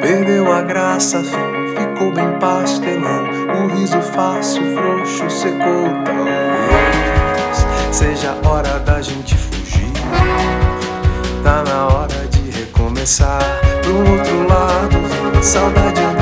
Perdeu a graça, fim, ficou bem pastelão. O riso fácil, frouxo, secou. Talvez seja a hora da gente fugir. Tá na hora de recomeçar. Pro outro lado, saudade